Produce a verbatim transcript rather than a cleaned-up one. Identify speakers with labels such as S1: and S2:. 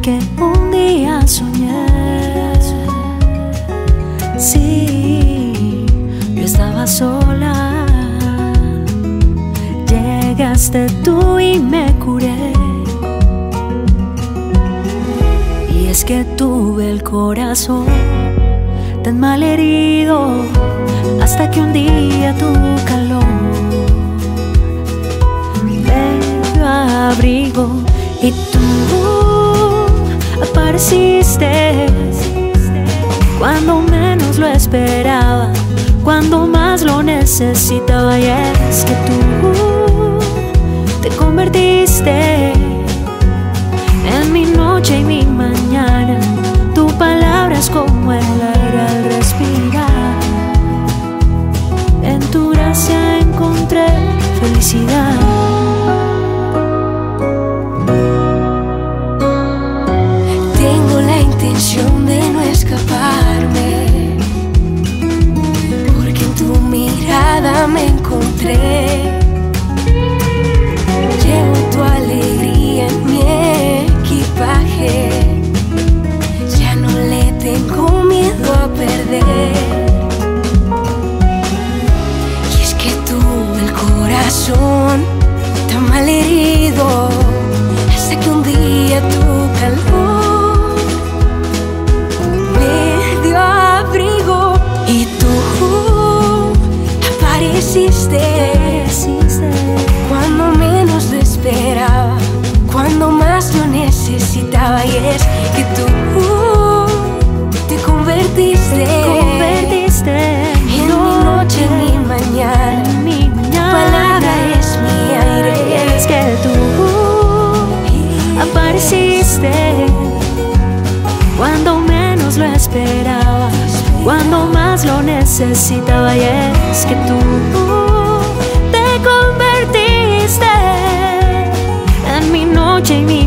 S1: que un día soñé. Sí, yo estaba sola, llegaste tú y me curé. Y es que tuve el corazón tan mal herido, hasta que un día tu calor me dio abrigo y tú apareciste cuando menos lo esperaba, cuando más lo necesitaba. Y es que tú te convertiste en mi noche y mi mañana. Tu palabra es como el aire al respirar. En tu gracia encontré felicidad.
S2: Tengo la intención de no escaparme, porque en tu mirada me encontré. Llevo tu alegría en mi equipaje, ya no le tengo miedo a perder. Y es que tuve el corazón tan mal herido, hasta que un día tu calor me dio abrigo y tú apareciste cuando menos lo esperaba, cuando más lo necesitaba. Y es que tú te convertiste,
S1: Te convertiste
S2: en mi noche, en mi mañana.
S1: en mi
S2: Tu
S1: mañana.
S2: palabra es mi aire.
S1: Y es que tú apareciste cuando menos lo esperaba, cuando más lo necesitaba. Y es que tú te convertiste en mi noche y mi